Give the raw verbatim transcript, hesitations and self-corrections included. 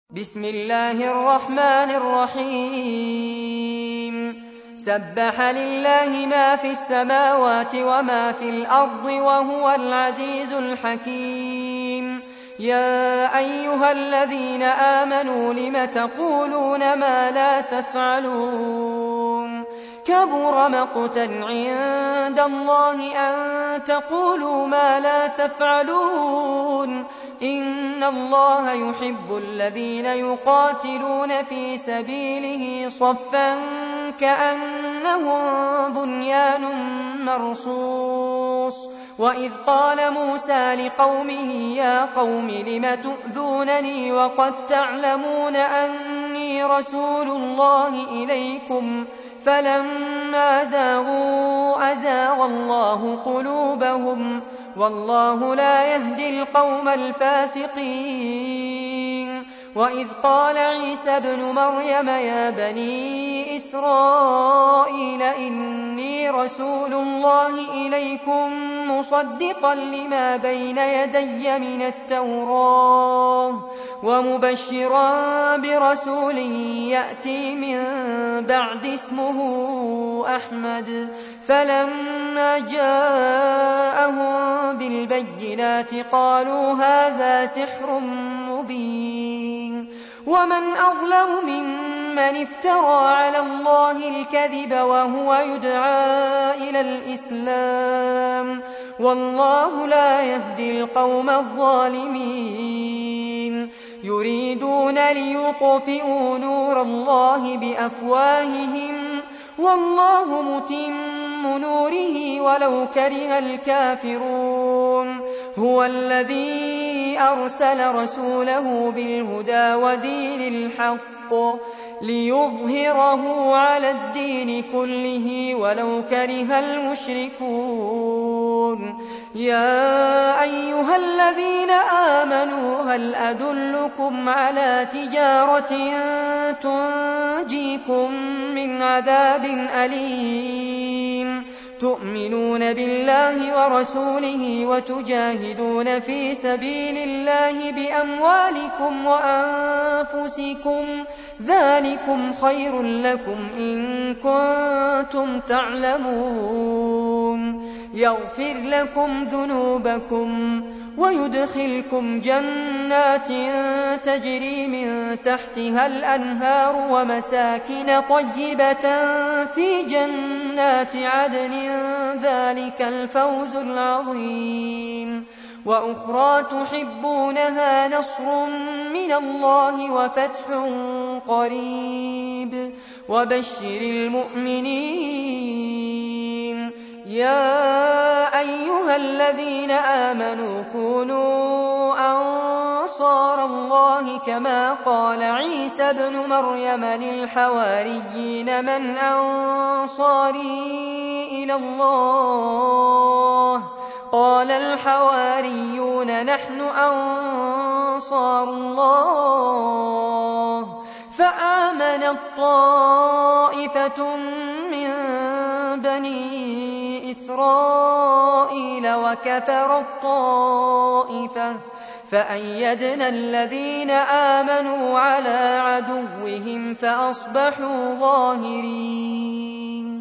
بسم الله الرحمن الرحيم سبح لله ما في السماوات وما في الأرض وهو العزيز الحكيم يا أيها الذين آمنوا لم تقولون ما لا تفعلون كبر مقتا عند الله أن تقولوا ما لا تفعلون إن الله يحب الذين يقاتلون في سبيله صفا كأنهم بنيان مرصوص وإذ قال موسى لقومه يا قوم لم تؤذونني وقد تعلمون أني رسول الله إليكم فلما زاغوا أزاغ الله قلوبهم والله لا يهدي القوم الفاسقين وإذ قال عيسى ابن مريم يا بني إسرائيل إني رسول الله إليكم مصدقا لما بين يدي من التوراة ومبشرا برسول يأتي من بعد اسمه أحمد فلما جاءهم بالبينات قالوا هذا سحر مبين ومن أظلم ممن افترى على الله الكذب وهو يدعى إلى الإسلام والله لا يهدي القوم الظالمين يريدون ليطفئوا نور الله بأفواههم والله متم نوره ولو كره الكافرون هو الذي أرسل رسوله بالهدى ودين الحق ليظهره على الدين كله ولو كره المشركون يا أيها الذين آمنوا هل أدلكم على تجارة تنجيكم من عذاب أليم تؤمنون بالله ورسوله وتجاهدون في سبيل الله بأموالكم وأنفسكم ذلكم خير لكم إن كنتم تعلمون يغفر لكم ذنوبكم ويدخلكم جنات تجري من تحتها الأنهار ومساكن طيبة في جنات عدن ذلك الفوز العظيم وأخرى تحبونها نصر من الله وفتح قريب وبشر المؤمنين يا أيها الذين آمنوا كونوا أنصار الله كما قال عيسى ابن مريم للحواريين من أنصاري إلى الله قال الحواريون نحن أنصار الله فآمنت طائفة من بني إسرائيل وكفرت طائفة فأيدنا الذين آمنوا على عدوهم فأصبحوا ظاهرين